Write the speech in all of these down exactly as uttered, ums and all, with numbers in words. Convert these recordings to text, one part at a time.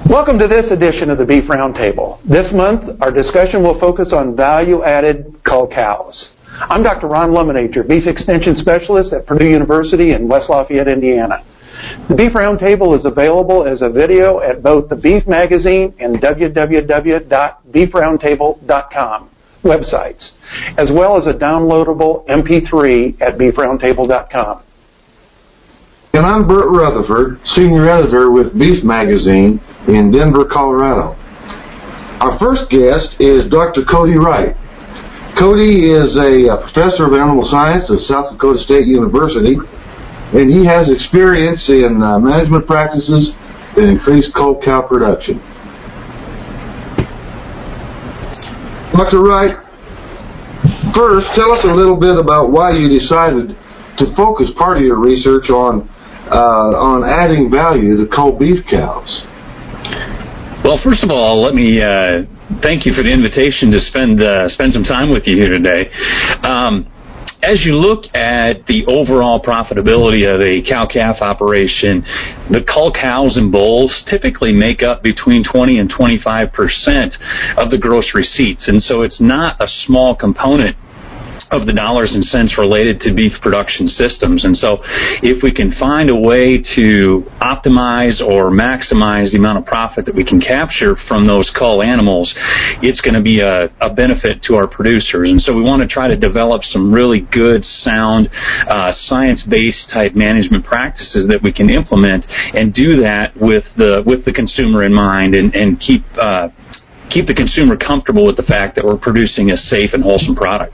Welcome to this edition of the Beef Roundtable. This month, our discussion will focus on value-added cull cows. I'm Doctor Ron Lemonager, Beef Extension Specialist at Purdue University in West Lafayette, Indiana. The Beef Roundtable is available as a video at both the Beef Magazine and w w w dot beef roundtable dot com websites, as well as a downloadable M P three at beef roundtable dot com. And I'm Burt Rutherford, Senior Editor with Beef Magazine in Denver, Colorado. Our first guest is Doctor Cody Wright. Cody is a professor of animal science at South Dakota State University, and he has experience in uh, management practices that increase cull cow production. Doctor Wright, first, tell us a little bit about why you decided to focus part of your research on uh, on adding value to cull beef cows. Well, first of all, let me uh, thank you for the invitation to spend uh, spend some time with you here today. Um, As you look at the overall profitability of a cow-calf operation, the cull cows and bulls typically make up between twenty and twenty-five percent of the gross receipts. And so it's not a small component of the dollars and cents related to beef production systems. And so if we can find a way to optimize or maximize the amount of profit that we can capture from those cull animals, it's going to be a, a benefit to our producers. And so we want to try to develop some really good, sound, uh, science-based type management practices that we can implement and do that with the with the consumer in mind and, and keep uh, keep the consumer comfortable with the fact that we're producing a safe and wholesome product.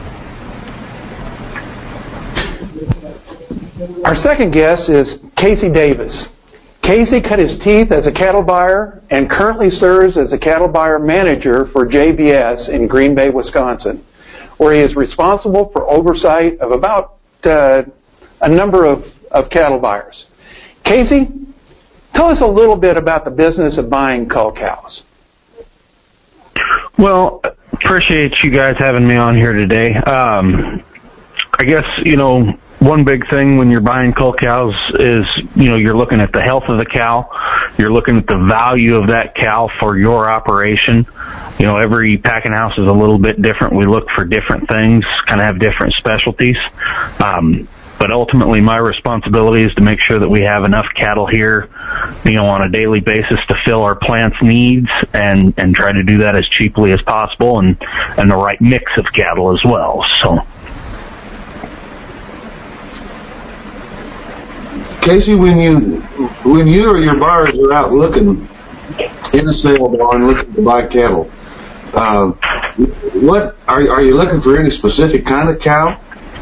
Our second guest is Casey Davis. Casey cut his teeth as a cattle buyer and currently serves as a cattle buyer manager for J B S in Green Bay, Wisconsin, where he is responsible for oversight of about uh, a number of, of cattle buyers. Casey, tell us a little bit about the business of buying cull cows. Well, appreciate you guys having me on here today. Um, I guess, you know, one big thing when you're buying cull cows is, you know, you're looking at the health of the cow. You're looking at the value of that cow for your operation. You know, every packing house is a little bit different. We look for different things, kind of have different specialties. Um, but ultimately my responsibility is to make sure that we have enough cattle here, you know, on a daily basis to fill our plant's needs and, and try to do that as cheaply as possible and, and the right mix of cattle as well. So. Casey, when you when you or your buyers are out looking in the sale barn looking to buy cattle, uh, what are are you looking for? Any specific kind of cow?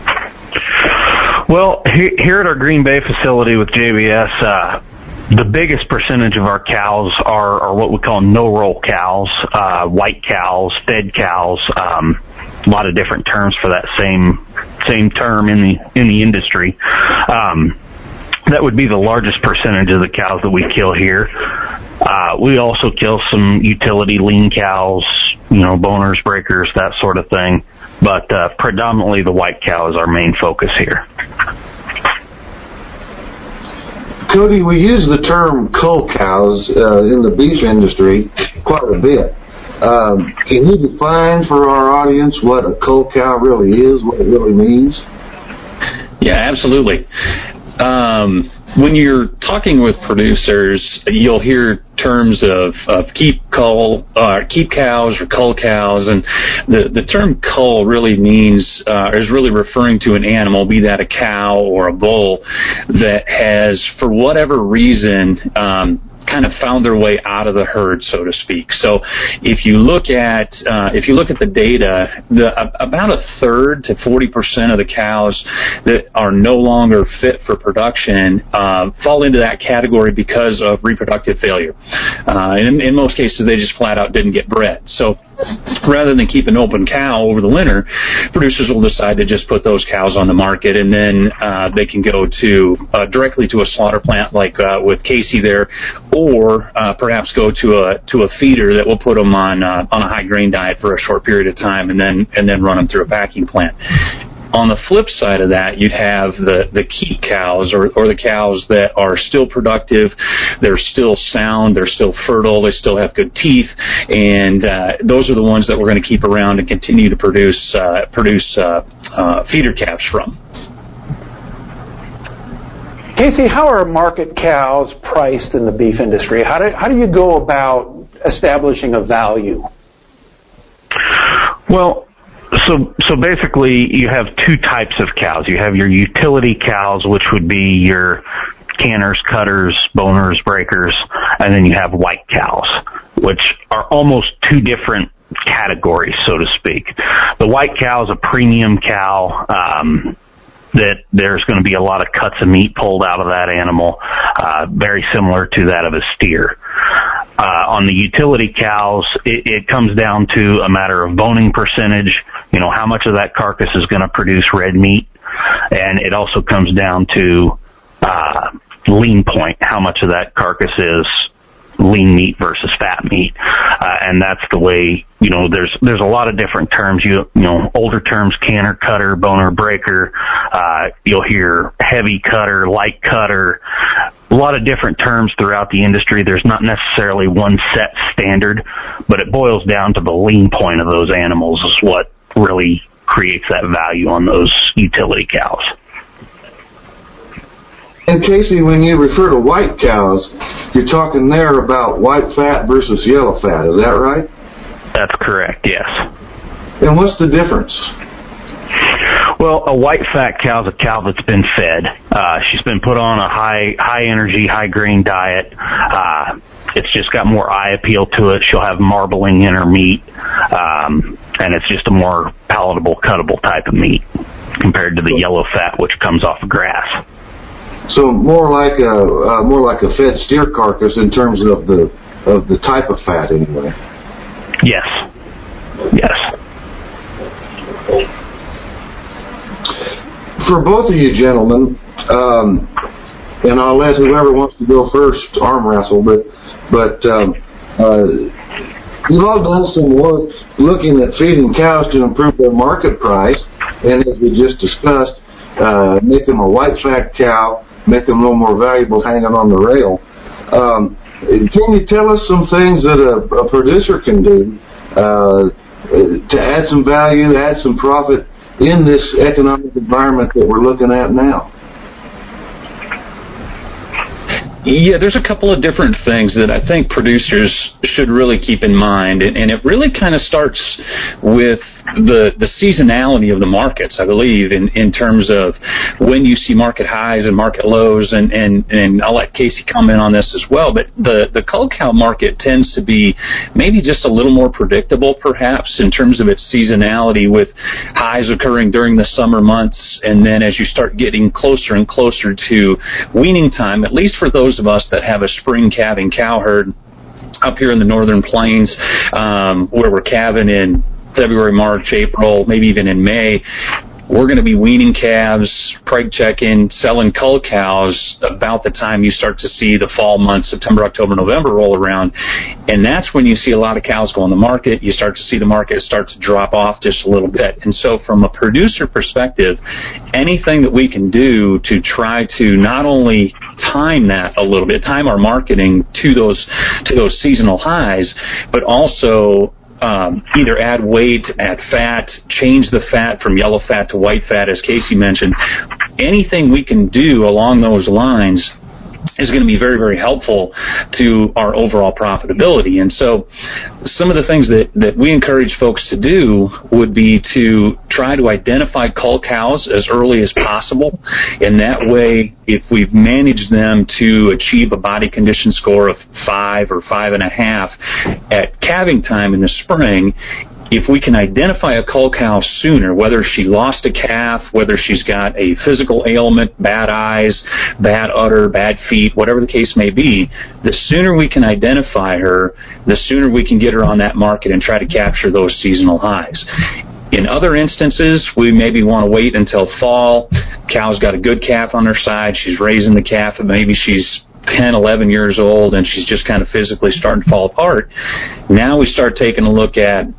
Well, here at our Green Bay facility with J B S, uh, the biggest percentage of our cows are, are what we call no-roll cows, uh, white cows, fed cows. Um, a lot of different terms for that same same term in the in the industry. Um, That would be the largest percentage of the cows that we kill here. Uh, we also kill some utility lean cows, you know, boners, breakers, that sort of thing. But uh, predominantly the white cow is our main focus here. Cody, we use the term cull cows uh, in the beef industry quite a bit. Um, can you define for our audience what a cull cow really is, what it really means? Yeah, absolutely. Um, when you're talking with producers, you'll hear terms of, of keep cull, uh, keep cows or cull cows, and the, the term cull really means, uh, is really referring to an animal, be that a cow or a bull, that has, for whatever reason, um, kind of found their way out of the herd, so to speak. So if you look at uh, if you look at the data, the, uh, about a third to forty percent of the cows that are no longer fit for production uh, fall into that category because of reproductive failure. Uh, in, in most cases, they just flat out didn't get bred. So rather than keep an open cow over the winter, producers will decide to just put those cows on the market, and then uh, they can go to uh, directly to a slaughter plant like uh, with Casey there, or uh, perhaps go to a to a feeder that will put them on uh, on a high grain diet for a short period of time, and then and then run them through a packing plant. On the flip side of that, you'd have the, the keep cows, or, or the cows that are still productive, they're still sound, they're still fertile, they still have good teeth, and uh, those are the ones that we're going to keep around and continue to produce uh, produce uh, uh, feeder calves from. Casey, how are market cows priced in the beef industry? How do, how do you go about establishing a value? Well, So, so basically, you have two types of cows. You have your utility cows, which would be your canners, cutters, boners, breakers, and then you have white cows, which are almost two different categories, so to speak. The white cow is a premium cow, um, that there's going to be a lot of cuts of meat pulled out of that animal, uh, very similar to that of a steer. Uh, on the utility cows, it, it comes down to a matter of boning percentage, you know, how much of that carcass is going to produce red meat, and it also comes down to uh, lean point, how much of that carcass is lean meat versus fat meat, uh, and that's the way, you know, there's there's a lot of different terms. You you know, older terms, canner, cutter, boner, breaker. Uh, you'll hear heavy cutter, light cutter. A lot of different terms throughout the industry. There's not necessarily one set standard, but it boils down to the lean point of those animals is what really creates that value on those utility cows. And Casey, when you refer to white cows, you're talking there about white fat versus yellow fat, is that right? That's correct, yes. And what's the difference? Well, a white fat cow is a cow that's been fed. Uh, she's been put on a high high energy, high grain diet. Uh, it's just got more eye appeal to it. She'll have marbling in her meat, um, and it's just a more palatable, cuttable type of meat compared to the yellow fat, which comes off of grass. So more like a uh, more like a fed steer carcass in terms of the of the type of fat, anyway. Yes. Yes. For both of you gentlemen, um, and I'll let whoever wants to go first arm wrestle, but but um, uh, you've all done some work looking at feeding cows to improve their market price, and as we just discussed, uh, make them a white fat cow, make them a little more valuable hanging on the rail. Um, can you tell us some things that a, a producer can do uh, to add some value, add some profit in this economic environment that we're looking at now? Yeah, there's a couple of different things that I think producers should really keep in mind, and, and it really kind of starts with the the seasonality of the markets, I believe, in, in terms of when you see market highs and market lows, and, and, and I'll let Casey comment on this as well, but the, the cull cow market tends to be maybe just a little more predictable, perhaps, in terms of its seasonality, with highs occurring during the summer months, and then as you start getting closer and closer to weaning time, at least for those of us that have a spring calving cow herd up here in the northern plains, um, where we're calving in February, March, April, maybe even in May, we're going to be weaning calves, preg checking, selling cull cows about the time you start to see the fall months, September, October, November roll around. And that's when you see a lot of cows go on the market. You start to see the market start to drop off just a little bit. And so from a producer perspective, anything that we can do to try to not only time that a little bit, time our marketing to those, to those seasonal highs, but also Um, either add weight, add fat, change the fat from yellow fat to white fat, as Casey mentioned. Anything we can do along those lines is going to be very, very helpful to our overall profitability. And so some of the things that, that we encourage folks to do would be to try to identify cull cows as early as possible. And that way, if we've managed them to achieve a body condition score of five or five and a half at calving time in the spring, if we can identify a cull cow sooner, whether she lost a calf, whether she's got a physical ailment, bad eyes, bad udder, bad feet, whatever the case may be, the sooner we can identify her, the sooner we can get her on that market and try to capture those seasonal highs. In other instances, we maybe want to wait until fall. Cow's got a good calf on her side. She's raising the calf, and maybe she's ten, eleven years old, and she's just kind of physically starting to fall apart. Now we start taking a look at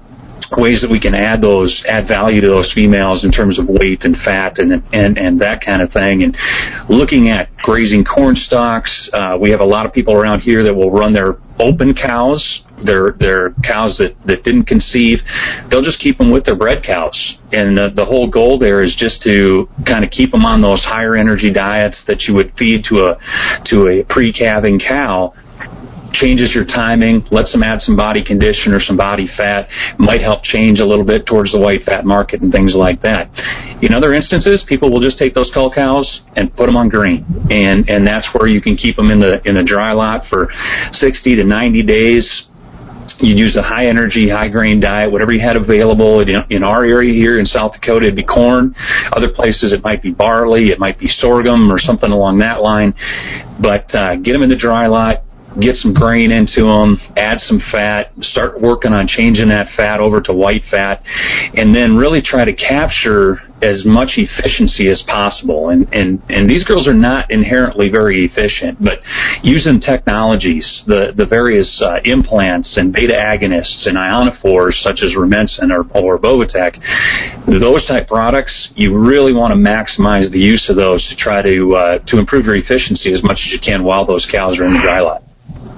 ways that we can add those, add value to those females in terms of weight and fat and and and that kind of thing. And looking at grazing corn stalks, uh, we have a lot of people around here that will run their open cows, their their cows that, that didn't conceive. They'll just keep them with their bred cows. And uh, the whole goal there is just to kind of keep them on those higher energy diets that you would feed to a to a pre-calving cow. Changes your timing, lets them add some body condition or some body fat, might help change a little bit towards the white fat market and things like that. In other instances, people will just take those cull cows and put them on green, and and that's where you can keep them in the in the dry lot for sixty to ninety days. You'd use a high energy, high grain diet, whatever you had available. In, in our area here in South Dakota, it'd be corn. Other places it might be barley, it might be sorghum or something along that line. But uh, get them in the dry lot, get some grain into them, add some fat, start working on changing that fat over to white fat, and then really try to capture as much efficiency as possible. And, and, and these girls are not inherently very efficient, but using technologies, the, the various uh, implants and beta agonists and ionophores such as Rumensin or, or Bovatec, those type products, you really want to maximize the use of those to try to, uh, to improve your efficiency as much as you can while those cows are in the dry lot.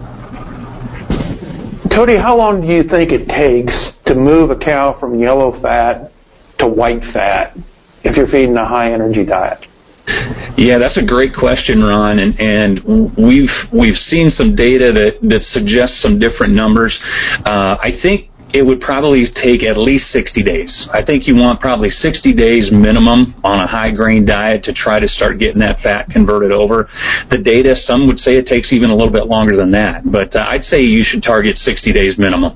Cody, how long do you think it takes to move a cow from yellow fat to white fat if you're feeding a high-energy diet? Yeah, that's a great question, Ron, and, and we've we've seen some data that, that suggests some different numbers. Uh, I think it would probably take at least sixty days. I think you want probably sixty days minimum on a high-grain diet to try to start getting that fat converted over. The data, some would say it takes even a little bit longer than that, but uh, I'd say you should target sixty days minimum.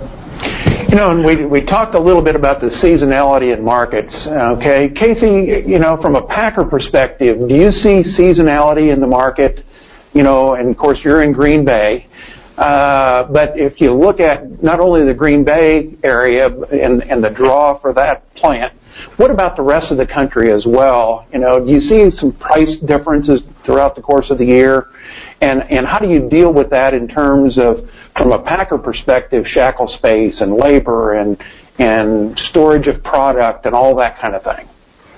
You know, and we we talked a little bit about the seasonality in markets. Okay, Casey, you know, from a packer perspective, do you see seasonality in the market? You know, and of course you're in Green Bay. Uh, but if you look at not only the Green Bay area and, and the draw for that plant, what about the rest of the country as well? You know, do you see some price differences throughout the course of the year? And, and how do you deal with that in terms of, from a packer perspective, shackle space and labor and, and storage of product and all that kind of thing?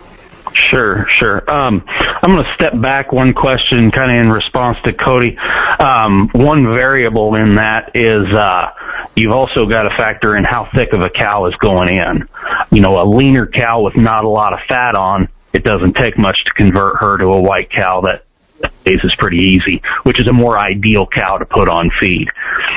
Sure, sure. Um, I'm going to step back one question kind of in response to Cody. Um, one variable in that is uh, you've also got to factor in how thick of a cow is going in. You know, a leaner cow with not a lot of fat on, it doesn't take much to convert her to a white cow that is pretty easy, which is a more ideal cow to put on feed.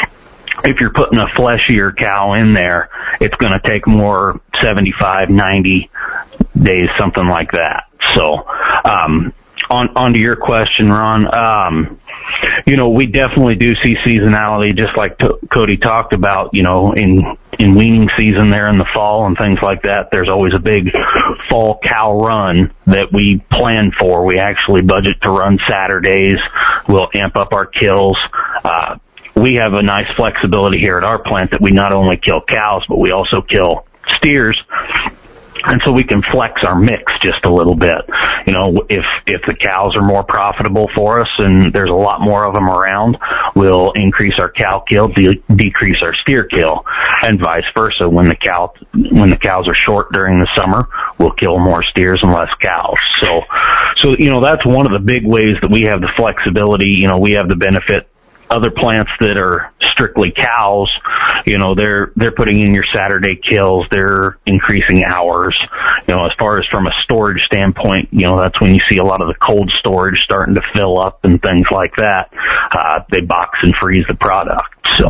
If you're putting a fleshier cow in there, it's going to take more seventy-five, ninety days, something like that. So, um, on, on to your question, Ron. Um, you know, we definitely do see seasonality, just like t- Cody talked about, you know, in, in weaning season there in the fall and things like that. There's always a big fall cow run that we plan for. We actually budget to run Saturdays. We'll amp up our kills. Uh, we have a nice flexibility here at our plant that we not only kill cows, but we also kill steers. And so we can flex our mix just a little bit. You know, if if the cows are more profitable for us and there's a lot more of them around, we'll increase our cow kill, de- decrease our steer kill, and vice versa. When the cow when the cows are short during the summer, we'll kill more steers and less cows. So, so you know, that's one of the big ways that we have the flexibility. You know, we have the benefit. Other plants that are strictly cows, you know, they're they're putting in your Saturday kills, they're increasing hours. You know, as far as from a storage standpoint, you know, that's when you see a lot of the cold storage starting to fill up and things like that. Uh, they box and freeze the product. So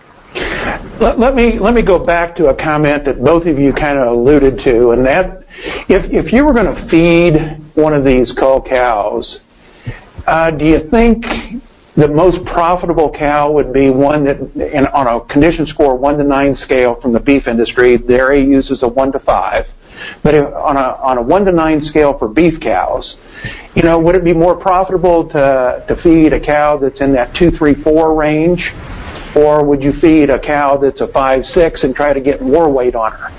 let, let me let me go back to a comment that both of you kind of alluded to, and that if if you were going to feed one of these cull cows, uh, do you think the most profitable cow would be one that, in, on a condition score one to nine scale from the beef industry, the area uses a one to five. But if, on a on a one to nine scale for beef cows, you know, would it be more profitable to to feed a cow that's in that two, three, four range, or would you feed a cow that's a five, six and try to get more weight on her?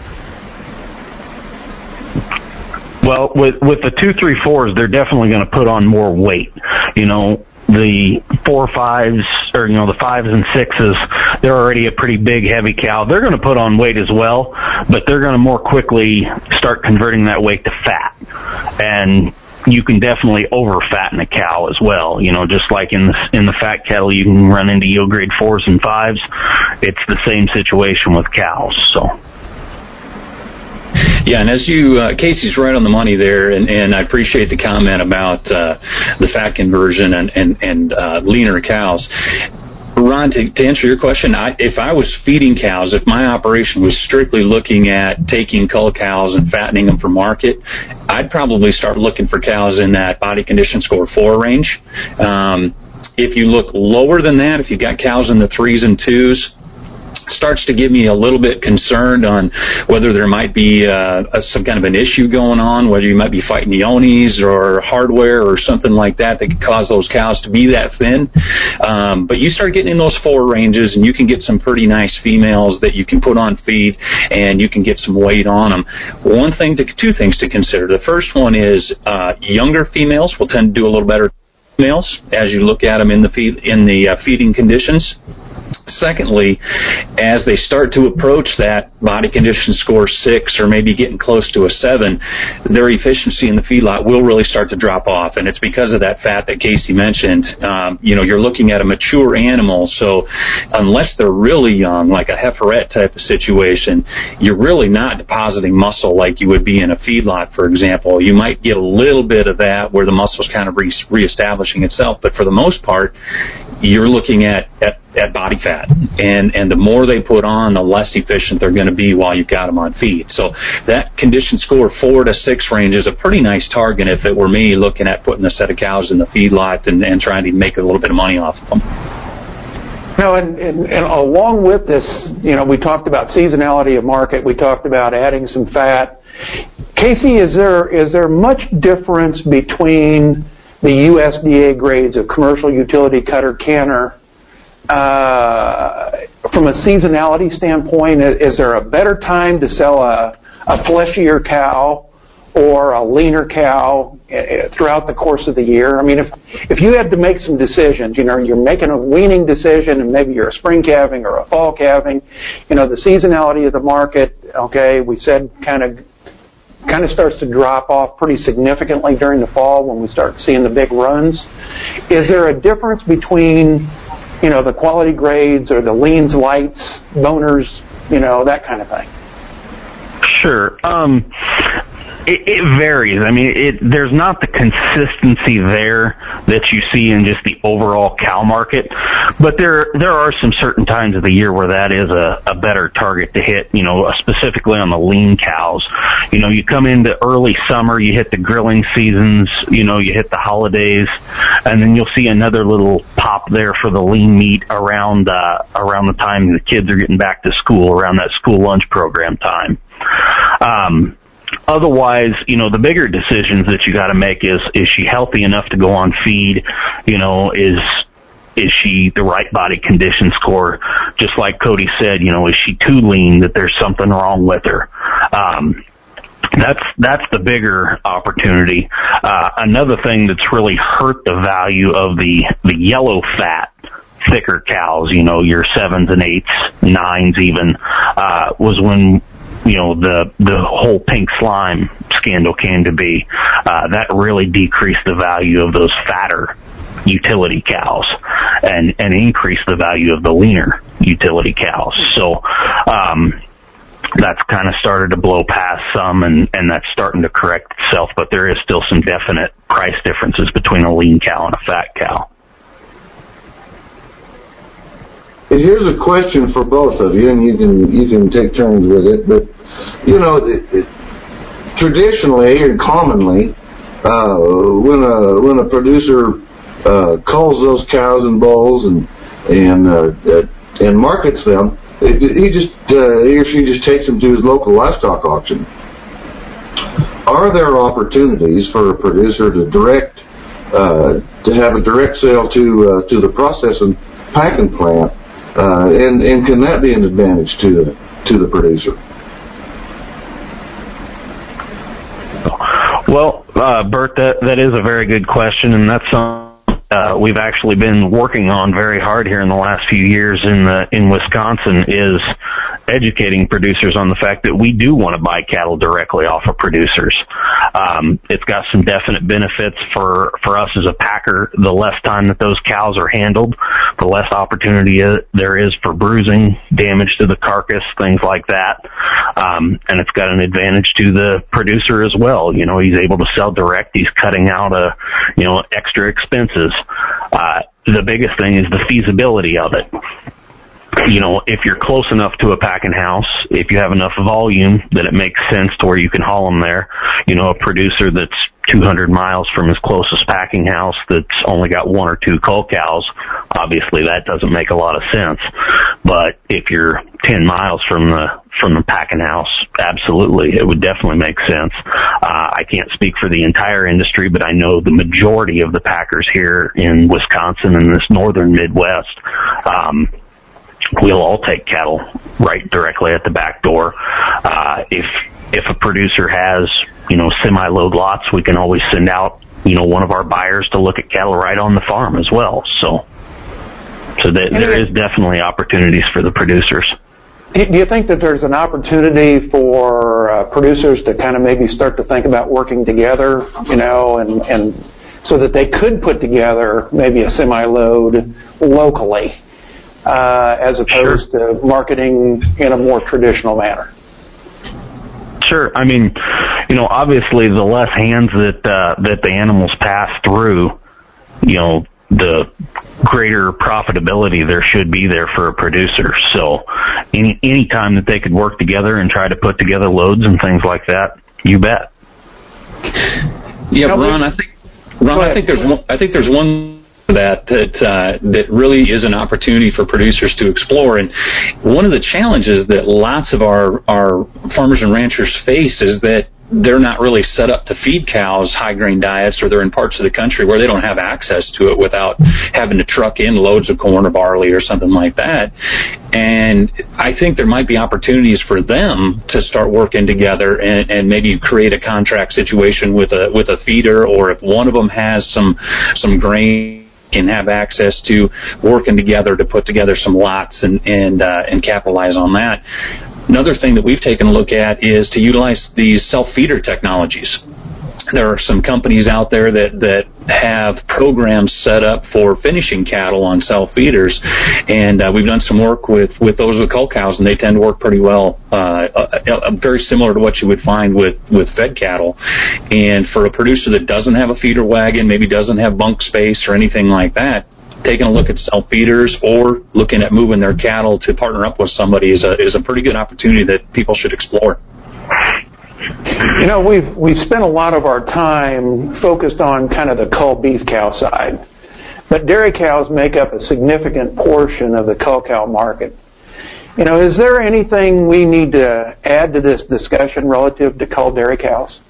Well, with with the two, three, fours, they're definitely going to put on more weight. You know. The four fives, or, you know, the fives and sixes, they're already a pretty big, heavy cow. They're going to put on weight as well, but they're going to more quickly start converting that weight to fat. And you can definitely over-fatten a cow as well. You know, just like in the, in the fat cattle, you can run into yield grade fours and fives. It's the same situation with cows, so. Yeah, and as you, uh, Casey's right on the money there, and, and I appreciate the comment about uh, the fat conversion and, and, and uh, leaner cows. Ron, to, to answer your question, I, if I was feeding cows, if my operation was strictly looking at taking cull cows and fattening them for market, I'd probably start looking for cows in that body condition score four range. Um, if you look lower than that, if you've got cows in the threes and twos, starts to give me a little bit concerned on whether there might be uh, a, some kind of an issue going on, whether you might be fighting neonies or hardware or something like that that could cause those cows to be that thin. Um, but you start getting in those four ranges, and you can get some pretty nice females that you can put on feed, and you can get some weight on them. One thing, to, two things to consider. The first one is uh, younger females will tend to do a little better than females as you look at them in the feed, in the uh, feeding conditions. Secondly, as they start to approach that body condition score six or maybe getting close to a seven, their efficiency in the feedlot will really start to drop off. And it's because of that fat that Casey mentioned. Um, you know, you're looking at a mature animal, so unless they're really young, like a heiferette type of situation, you're really not depositing muscle like you would be in a feedlot, for example. You might get a little bit of that where the muscle's kind of re- reestablishing itself, but for the most part, you're looking at, at, at body fat. And, and the more they put on, the less efficient they're going to be while you've got them on feed. So that condition score four to six range is a pretty nice target if it were me looking at putting a set of cows in the feedlot and, and trying to make a little bit of money off of them. No, and, and, and along with this, you know, we talked about seasonality of market. We talked about adding some fat. Casey, is there is there much difference between the U S D A grades of commercial utility cutter canner uh, from a seasonality standpoint? Is there a better time to sell a, a fleshier cow or a leaner cow throughout the course of the year? I mean, if if you had to make some decisions, you know, you're making a weaning decision and maybe you're a spring calving or a fall calving, you know, the seasonality of the market, okay, we said kind of kind of starts to drop off pretty significantly during the fall when we start seeing the big runs. Is there a difference between, you know, the quality grades or the leans, lights, boners, you know, that kind of thing? Sure. Um, it, it varies. I mean, it, there's not the consistency there that you see in just the overall cow market, but there there are some certain times of the year where that is a, a better target to hit, you know, specifically on the lean cows. You know, you come into early summer, you hit the grilling seasons, you know, you hit the holidays, and then you'll see another little pop there for the lean meat around uh, around the time the kids are getting back to school, around that school lunch program time. Um, otherwise, you know, the bigger decisions that you got to make is, is she healthy enough to go on feed? You know, is, is she the right body condition score? Just like Cody said, you know, is she too lean that there's something wrong with her? Um, that's, that's the bigger opportunity. Uh, another thing that's really hurt the value of the, the yellow fat, thicker cows, you know, your sevens and eights, nines even, uh, was when, you know, the the whole pink slime scandal came to be. Uh, that really decreased the value of those fatter utility cows and, and increased the value of the leaner utility cows. So um, that's kind of started to blow past some, and, and that's starting to correct itself, but there is still some definite price differences between a lean cow and a fat cow. Here's a question for both of you, and you can you can take turns with it. But you know, it, it, traditionally and commonly, uh, when a when a producer uh, culls those cows and bulls and and uh, uh, and markets them, it, he just uh, he or she just takes them to his local livestock auction. Are there opportunities for a producer to direct uh, to have a direct sale to uh, to the processing packing plant? Uh, and, and can that be an advantage to the, to the producer? Well, uh, Bert, that, that is a very good question, and that's something uh, we've actually been working on very hard here in the last few years in the, in Wisconsin is educating producers on the fact that we do want to buy cattle directly off of producers. Um, it's got some definite benefits for, for us as a packer. The less time that those cows are handled, the less opportunity there is for bruising, damage to the carcass, things like that. Um, and it's got an advantage to the producer as well. You know, he's able to sell direct. He's cutting out, a, you know, extra expenses. Uh, the biggest thing is the feasibility of it. You know, if you're close enough to a packing house, if you have enough volume that it makes sense to where you can haul them there, you know, a producer that's two hundred miles from his closest packing house that's only got one or two cull cows, obviously that doesn't make a lot of sense. But if you're ten miles from the from the packing house, absolutely, it would definitely make sense. Uh, I can't speak for the entire industry, but I know the majority of the packers here in Wisconsin and this northern Midwest, um, we'll all take cattle right directly at the back door. Uh, if if a producer has, you know, semi-load lots, we can always send out, you know, one of our buyers to look at cattle right on the farm as well. So, so that, there is definitely opportunities for the producers. Do you think that there's an opportunity for uh, producers to kind of maybe start to think about working together, you know, and, and so that they could put together maybe a semi-load locally? Uh, as opposed sure. to marketing in a more traditional manner? Sure. I mean, you know, obviously the less hands that uh, that the animals pass through, you know, the greater profitability there should be there for a producer. So any any time that they could work together and try to put together loads and things like that, you bet. Yeah, Ron, I think Ron, I think there's one, I think there's one that that uh, that really is an opportunity for producers to explore. And one of the challenges that lots of our our farmers and ranchers face is that they're not really set up to feed cows high grain diets, or they're in parts of the country where they don't have access to it without having to truck in loads of corn or barley or something like that. And I think there might be opportunities for them to start working together and, and maybe create a contract situation with a with a feeder, or if one of them has some some grain, can have access to working together to put together some lots and and uh, and capitalize on that. Another thing that we've taken a look at is to utilize these self-feeder technologies. There are some companies out there that, that have programs set up for finishing cattle on self-feeders, and uh, we've done some work with, with those with cull cows, and they tend to work pretty well, uh, uh, uh, very similar to what you would find with, with fed cattle. And for a producer that doesn't have a feeder wagon, maybe doesn't have bunk space or anything like that, taking a look at self-feeders or looking at moving their cattle to partner up with somebody is a, is a pretty good opportunity that people should explore. You know, we've we spent a lot of our time focused on kind of the cull beef cow side, but dairy cows make up a significant portion of the cull cow market. You know, is there anything we need to add to this discussion relative to cull dairy cows?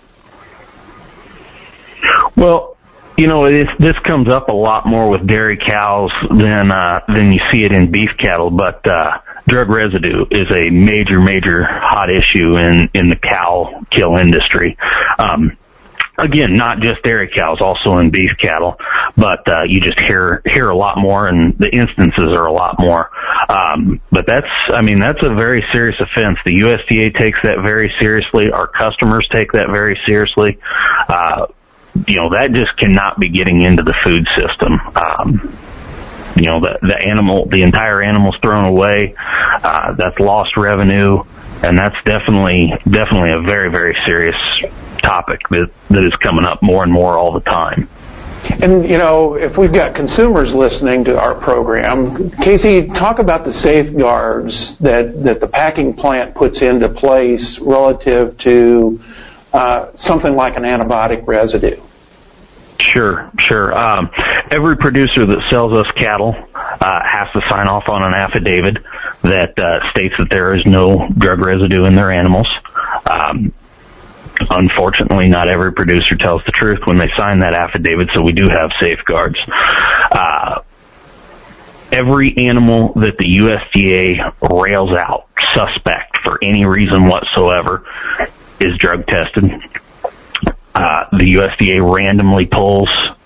Well, you know, it is, this comes up a lot more with dairy cows than uh, than you see it in beef cattle, but uh, drug residue is a major, major hot issue in, in the cow kill industry. Um, again, not just dairy cows, also in beef cattle, but uh, you just hear hear a lot more, and the instances are a lot more. Um, but that's, I mean, that's a very serious offense. The U S D A takes that very seriously. Our customers take that very seriously. Uh, you know, that just cannot be getting into the food system. Um, you know, the, the animal, the entire animal's thrown away. Uh, that's lost revenue, and that's definitely, definitely a very, very serious topic that, that is coming up more and more all the time. And, you know, if we've got consumers listening to our program, Casey, talk about the safeguards that, that the packing plant puts into place relative to uh, something like an antibiotic residue. Sure, sure. Um, every producer that sells us cattle uh, has to sign off on an affidavit that uh, states that there is no drug residue in their animals. Um, unfortunately, not every producer tells the truth when they sign that affidavit, so we do have safeguards. Uh, every animal that the U S D A rails out, suspect for any reason whatsoever, is drug tested. Uh, the U S D A randomly pulls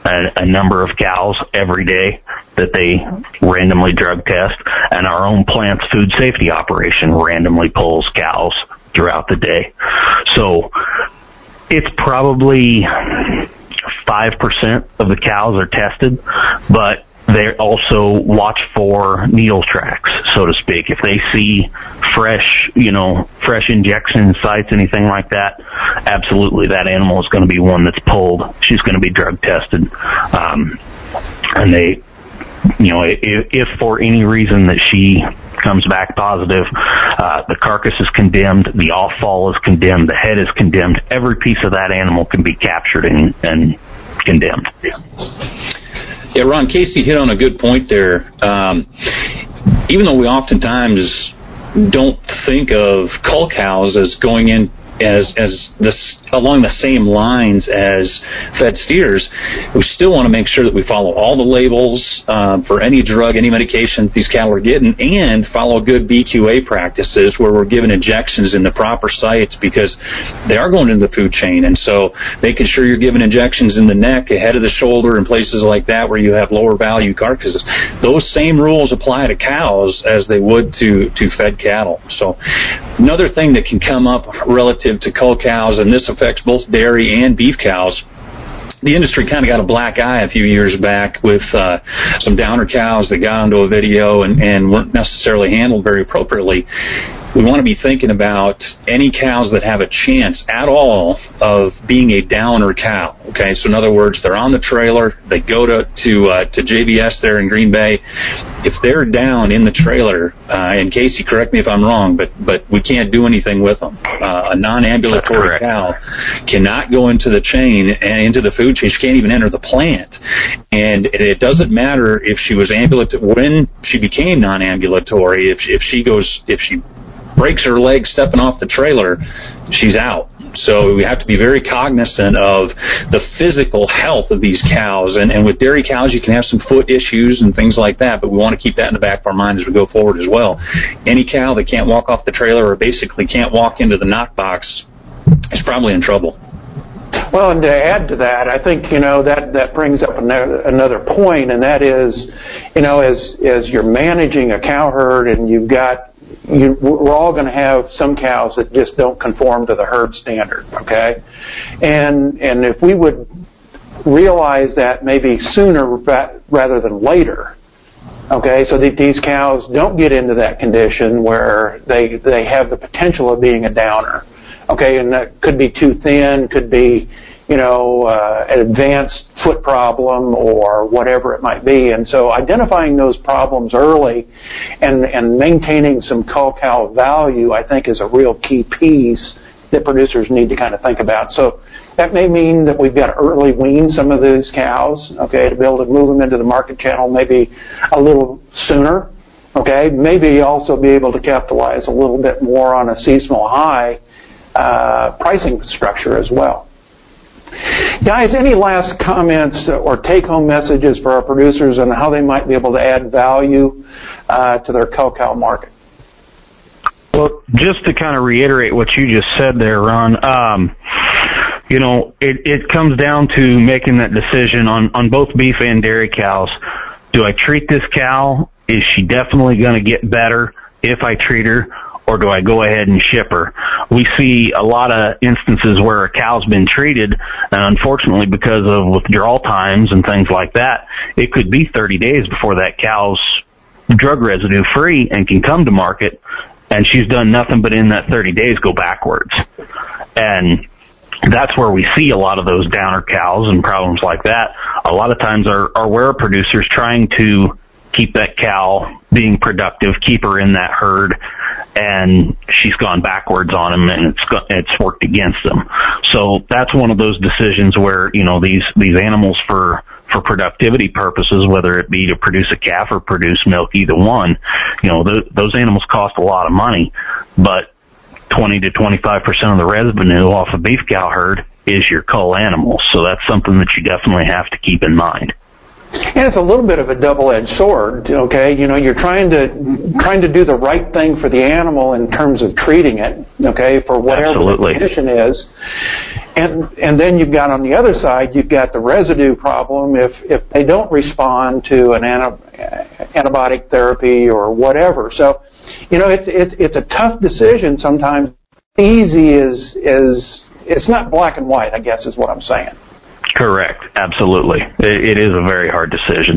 a, a number of cows every day that they randomly drug test, and our own plant's food safety operation randomly pulls cows throughout the day. So it's probably five percent of the cows are tested, but they also watch for needle tracks, so to speak. If they see fresh, you know, fresh injection sites, anything like that, absolutely that animal is going to be one that's pulled. She's going to be drug tested. Um, and they, you know, if, if for any reason that she comes back positive, uh, the carcass is condemned, the off-fall is condemned, the head is condemned. Every piece of that animal can be captured and, and condemned. Yeah, Ron, Casey hit on a good point there. Um, even though we oftentimes don't think of cull cows as going in as as this along the same lines as fed steers, we still want to make sure that we follow all the labels uh, for any drug, any medication these cattle are getting, and follow good B Q A practices where we're giving injections in the proper sites, because they are going into the food chain. And so making sure you're giving injections in the neck, ahead of the shoulder, and places like that where you have lower value carcasses. Those same rules apply to cows as they would to, to fed cattle. So another thing that can come up relative to cull cows, and this affects both dairy and beef cows, the industry kind of got a black eye a few years back with uh, some downer cows that got onto a video and, and weren't necessarily handled very appropriately. We want to be thinking about any cows that have a chance at all of being a downer cow. Okay, so in other words, they're on the trailer, they go to to, uh, to J B S there in Green Bay. If they're down in the trailer, uh, and Casey, correct me if I'm wrong, but but we can't do anything with them. Uh, a non-ambulatory cow cannot go into the chain and into the food chain. She can't even enter the plant. And it doesn't matter if she was ambulatory when she became non-ambulatory. If if she goes if she breaks her leg stepping off the trailer, she's out. So we have to be very cognizant of the physical health of these cows. And, and with dairy cows, you can have some foot issues and things like that, but we want to keep that in the back of our mind as we go forward as well. Any cow that can't walk off the trailer or basically can't walk into the knock box is probably in trouble. Well, and to add to that, I think, you know, that, that brings up another, another point, and that is, you know, as, as you're managing a cow herd and you've got You, we're all going to have some cows that just don't conform to the herd standard, okay? And and if we would realize that maybe sooner rather than later, okay, so that these cows don't get into that condition where they they have the potential of being a downer, okay? And that could be too thin, could be, you know, uh, an advanced foot problem or whatever it might be. And so identifying those problems early and, and maintaining some cull cow value, I think, is a real key piece that producers need to kind of think about. So that may mean that we've got to early wean some of these cows, okay, to be able to move them into the market channel maybe a little sooner, okay? Maybe also be able to capitalize a little bit more on a seasonal high uh, pricing structure as well. Guys, any last comments or take-home messages for our producers on how they might be able to add value uh, to their cull cow market? Well, just to kind of reiterate what you just said there, Ron, um, you know, it, it comes down to making that decision on, on both beef and dairy cows. Do I treat this cow? Is she definitely going to get better if I treat her? Or do I go ahead and ship her? We see a lot of instances where a cow's been treated, and unfortunately because of withdrawal times and things like that, it could be thirty days before that cow's drug residue free and can come to market, and she's done nothing but in that thirty days go backwards. And that's where we see a lot of those downer cows and problems like that. A lot of times our, our ware producers trying to keep that cow being productive, keep her in that herd, and she's gone backwards on them, and it's it's worked against them. So that's one of those decisions where, you know, these these animals for for productivity purposes, whether it be to produce a calf or produce milk, either one, you know, th- those animals cost a lot of money, but twenty to twenty-five percent of the revenue off a beef cow herd is your cull animals. So that's something that you definitely have to keep in mind. And it's a little bit of a double-edged sword, okay? You know, you're trying to trying to do the right thing for the animal in terms of treating it, okay, for whatever Absolutely. the condition is. And and then you've got on the other side, you've got the residue problem if, if they don't respond to an anti, antibiotic therapy or whatever. So, you know, it's it's it's a tough decision sometimes. Easy is is it's not black and white, I guess is what I'm saying. Correct. Absolutely. It, it is a very hard decision.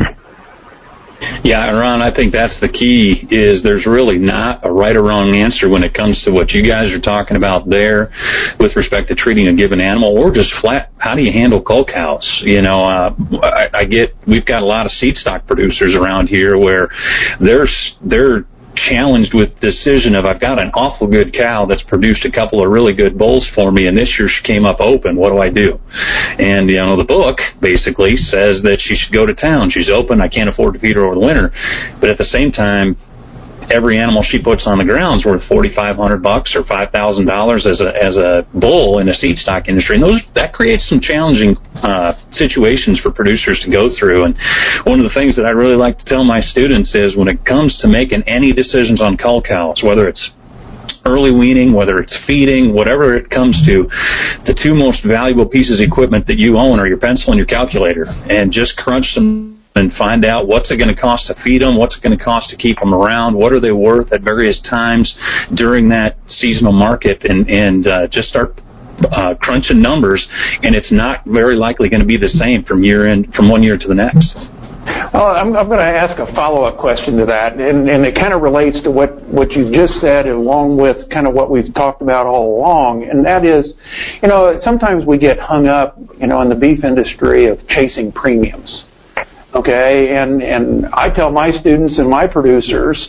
Yeah, Ron, I think that's the key, is there's really not a right or wrong answer when it comes to what you guys are talking about there with respect to treating a given animal, or just flat, how do you handle cull cows? You know, uh, I, I get, we've got a lot of seed stock producers around here where they're, they're challenged with the decision of, I've got an awful good cow that's produced a couple of really good bulls for me, and this year she came up open. What do I do? And, you know, the book basically says that she should go to town. She's open. I can't afford to feed her over the winter. But at the same time, every animal she puts on the ground is worth forty-five hundred bucks or five thousand dollars as a as a bull in the seed stock industry, and those that creates some challenging uh, situations for producers to go through. And one of the things that I really like to tell my students is, when it comes to making any decisions on cull cows, whether it's early weaning, whether it's feeding, whatever it comes to, the two most valuable pieces of equipment that you own are your pencil and your calculator, and just crunch some and find out what's it going to cost to feed them, what's it going to cost to keep them around, what are they worth at various times during that seasonal market, and, and uh, just start uh, crunching numbers, and it's not very likely going to be the same from year in, from one year to the next. Well, I'm, I'm going to ask a follow-up question to that, and, and it kind of relates to what, what you just said, along with kind of what we've talked about all along, and that is, you know, sometimes we get hung up, you know, in the beef industry of chasing premiums. Okay, and, and I tell my students and my producers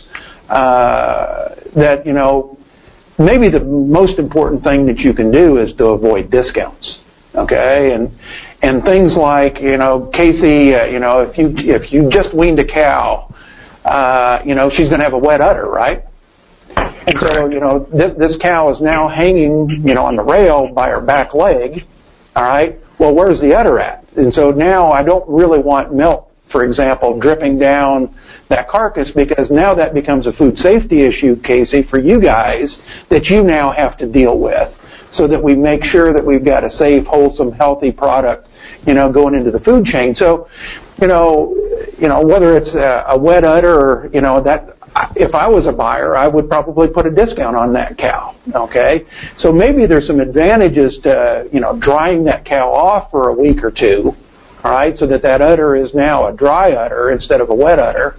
uh, that, you know, maybe the most important thing that you can do is to avoid discounts. Okay, and and things like, you know, Casey, uh, you know, if you if you just weaned a cow, uh, you know, she's going to have a wet udder, right? And so, you know, this this cow is now hanging, you know, on the rail by her back leg. All right. Well, where's the udder at? And so now I don't really want milk, for example, dripping down that carcass, because now that becomes a food safety issue, Casey, for you guys that you now have to deal with, so that we make sure that we've got a safe, wholesome, healthy product, you know, going into the food chain. So, you know, you know, whether it's a, a wet udder or, you know, that, if I was a buyer, I would probably put a discount on that cow, okay? So maybe there's some advantages to, you know, drying that cow off for a week or two, all right, so that that udder is now a dry udder instead of a wet udder.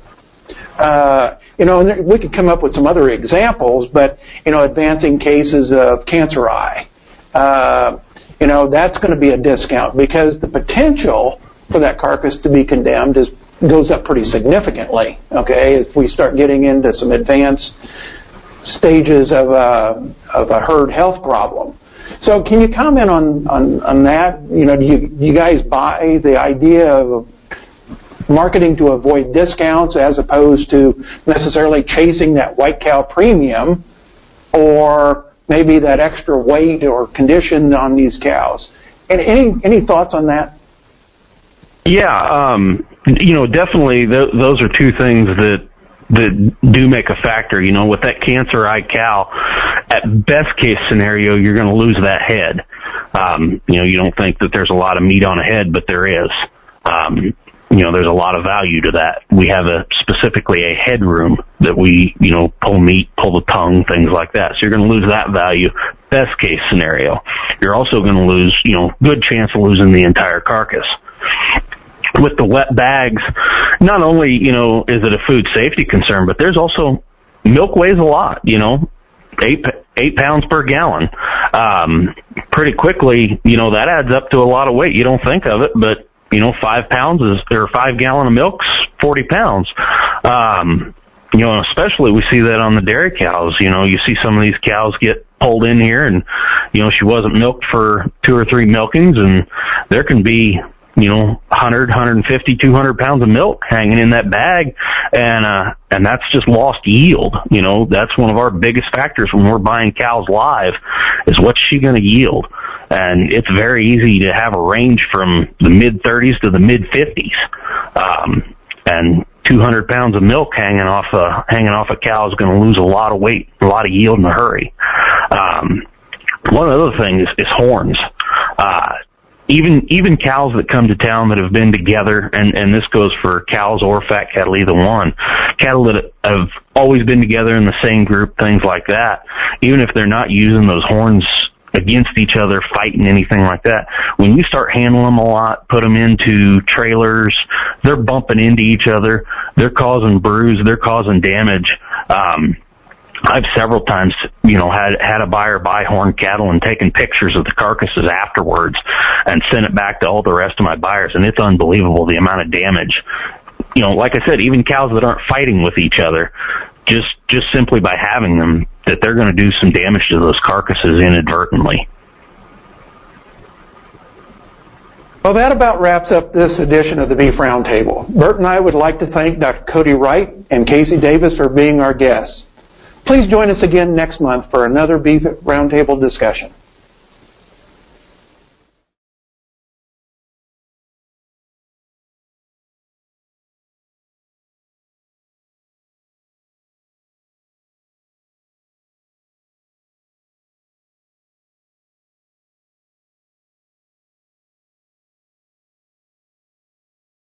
Uh, you know, and we could come up with some other examples, but, you know, advancing cases of cancer eye, uh, you know, that's going to be a discount, because the potential for that carcass to be condemned is goes up pretty significantly, okay, if we start getting into some advanced stages of a, of a herd health problem. So can you comment on, on, on that? You know, do you, do you guys buy the idea of marketing to avoid discounts as opposed to necessarily chasing that white cow premium, or maybe that extra weight or condition on these cows? And any, any thoughts on that? Yeah, um, you know, definitely th- those are two things that that do make a factor. You know, with that cancer eye cow, at best case scenario, you're going to lose that head. Um, you know, you don't think that there's a lot of meat on a head, but there is. Um, you know, there's a lot of value to that. We have a specifically a head room that we, you know, pull meat, pull the tongue, things like that. So you're going to lose that value. Best case scenario. You're also going to lose, you know, good chance of losing the entire carcass. With the wet bags, not only, you know, is it a food safety concern, but there's also, milk weighs a lot, you know, eight eight pounds per gallon. Um, pretty quickly, you know, that adds up to a lot of weight. You don't think of it, but, you know, five pounds is, or five gallon of milk's forty pounds. Um, you know, especially we see that on the dairy cows. You know, you see some of these cows get pulled in here and, you know, she wasn't milked for two or three milkings, and there can be, you know, one hundred, one fifty, two hundred pounds of milk hanging in that bag, and uh, and that's just lost yield. You know, that's one of our biggest factors when we're buying cows live, is what's she going to yield? And it's very easy to have a range from the mid thirties to the mid fifties, um, and two hundred pounds of milk hanging off a hanging off a cow is going to lose a lot of weight, a lot of yield in a hurry. Um, one other thing is, is horns. Uh, even even cows that come to town that have been together, and, and this goes for cows or fat cattle, either one, cattle that have always been together in the same group, things like that, even if they're not using those horns against each other, fighting, anything like that, when you start handling them a lot, put them into trailers, they're bumping into each other, they're causing bruise, they're causing damage. Um, I've several times, you know, had had a buyer buy horned cattle and taken pictures of the carcasses afterwards and sent it back to all the rest of my buyers, and it's unbelievable the amount of damage. You know, like I said, even cows that aren't fighting with each other, just just simply by having them, that they're going to do some damage to those carcasses inadvertently. Well, that about wraps up this edition of the Beef Roundtable. Bert and I would like to thank Doctor Cody Wright and Casey Davis for being our guests. Please join us again next month for another Beef Roundtable discussion.